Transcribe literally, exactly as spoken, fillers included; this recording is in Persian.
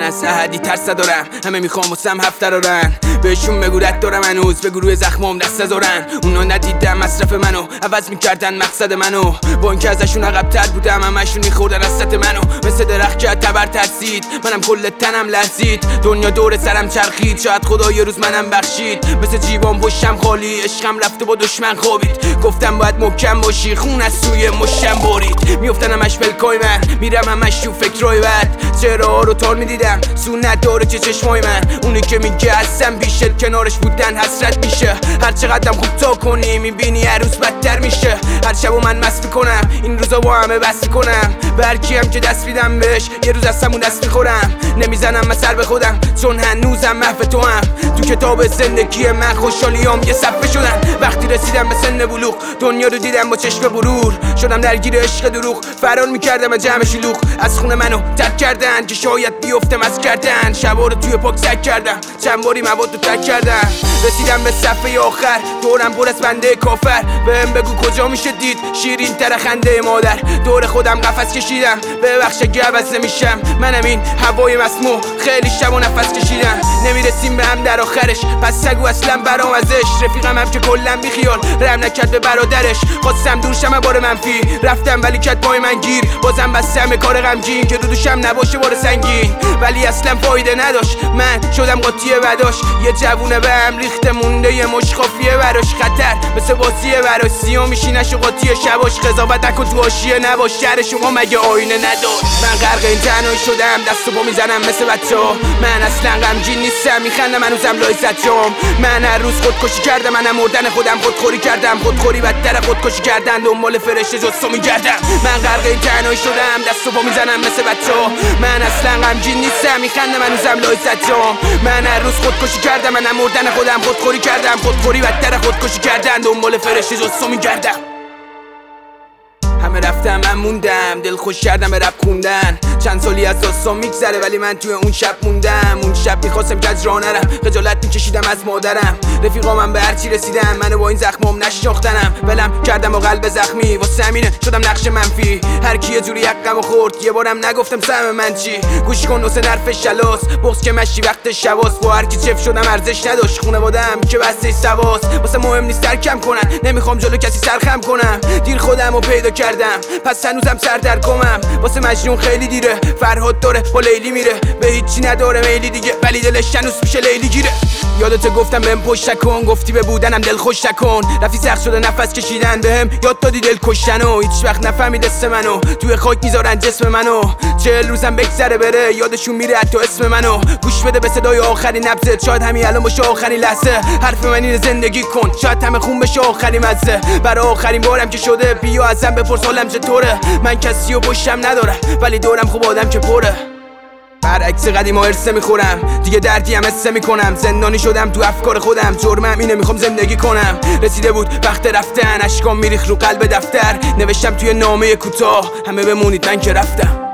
از احدی ترس دارم، همه میخوام واسم هفته دارن. بهشون بگو رد دارم هنوز، بگو روی زخمام دست نذارن. اونا ندیدن مصرف منو، عوض میکردن مقصد منو. با اینکه ازشون عقب تر بودم، همشون میخوردن از سطح منو. مثل درخت که تبر ترسید، منم کل تنم لرزید. دنیا دور سرم چرخید، شاید خدا یه روز منم بخشید. مثل جیبام پشتم خالی، عشقم رفته با دشمن خوابید. گفتم باید محکم باشی، خون از سوی مشتم برید. میافتن همش پلکای من، میرم همش تو فکرای بد. چهره‌ها رو تار میدیدم، سونت داره که چشمای من. اونی که میگه هستم بیشتر، کنارش بودن حسرت میشه. هر چقدرم خوب تا کنی، میبینی هر روز بدتر میشه. هر شبو من مست میکنم، این روزا با همه بس میکنم. به هر کیم که دست میدم بهش، یه روز از همون دست میخورم. نمیزنم من سر به خودم، چون هنوزم محو تو هم. تو کتاب زندگی من خوشحالیام یه صفحه شدن. وقتی رسیدم به سن بلوغ، دنیا رو دیدم با چشم غرور. شدم درگیر عشق دروغ، فرار میکردم از جمع شلوغ. از خونه منو ترک کردن که شاید بیفتم از کردن. شبا رو توی پاک سک کردم، چند باری مواد رو ترک کردم. رسیدم به صفحه آخر، دورم پر از بنده کافر. بهم بگو کجا میشه دید شیرین تر خنده مادر. دور خودم قفس کشیدم، ببخش اگه عوض نمیشم. منم این هوای مسموع، خیلی شب و نفس کشیدم. نمیرسیم به هم در آخرش، پس سگو اصلا برام ازش. رفیقم هم که کلا بیخیال، رحم نکرد به برادرش. خواستم دور شم بار منفی، رفتم ولی کت پای من گیر. بازم بستم کار غمگین که رو دوشم نباشه بار سنگین. ولی اصلا فایده نداشت، من شدم قاطی بداش. یه جوونه به هم ریخته مونده، یه مش خافیه براش. خطر مثل بازیه براش، سیاه میشینش و قاطی شباش. قضاوت نکن تو حاشیه نباش، شهر شما مگه آینه نداشت. من غرق این تنهایی شدم، دست و پا میزنم مثل بچه‌ها. من اصلا غمگین نیستم، میخندم هنوزم لایزت جام. من هر روز خودکشی کردم، منم مردن خودم خودخوری کردم. خودخوری بدتر خودکشی کردن، دنبال فرشته جز تو میگردم. من غرق این تنهایی شدم، دست و پا میزنم مثل بچه‌ها. من اصلا غمگین نیستم، میخندم هنوزم لایزت جام. من هر روز خودکشی کردم، منم مردن خودم خودخوری کردم. خودخوری بدتر خودکشی کردن، دنبال فرشته جز تو میگردم. همه رفتم من موندم، دل خوش کردم به رپ خوندن. چند سالی از داستان میگذره ولی من توی اون شب موندم. اون شب میخواستم که از راه نرم، خجالت میکشیدم از مادرم. رفیقامم به هرچی رسیدن، منو با این زخمام نشناختنم. ولم کردم با قلب زخمی، واسه همینه شدم نقش منفی. هر کی یه جوری حقمو خورد، یه بارم نگفتم سهم من چی. گوش کن حسین حرف شلاس، بغض که مشی وقت شواس. با هر کی چف شدم ارزش نداشت، خونواده‌ام که بسته سواس. واسه مهم نیست ترکم کنن، نمیخوام جلو کسی سرخم کنم. دیر خودمو پیدا کردم، پس هنوزم سر در گمم. واسه مجنون خیلی دیره، فرهاد داره با لیلی میره. به هیچی نداره میلی دیگه، ولی دلش هنوز میشه لیلی گیره. یادت گفتم بهم پشت نکن، گفتی به بودنم دل خوش نکن. رفتی سخت شده نفس کشیدن، بهم یاد دادی دل کشتنو. هیچ وقت نفهمید دست منو، توی خاک میذارن جسم منو. چهل روزم بگذره بره، یادشون میره حتی اسم منو. گوش بده به صدای آخرین نبضت، شاید همین الان باشه آخرین لحظه. حرف من اینه زندگی کن، شاید همه خون بشه آخرین مزه. برای آخرین بارم که شده، بیا ازم بپرس حالم چطوره. من کسی و پشتم ندارم، ولی دورم خوب آدم که پره. برعکس قدیما ارسه میخورم، دیگه دردی هم حسه میکنم. زندانی شدم تو افکار خودم، جرمم اینه میخوام زندگی کنم. رسیده بود وقت رفتن، اشکام میریخ رو قلب دفتر. نوشتم توی نامه کوتاه، همه بمونید من که رفتم.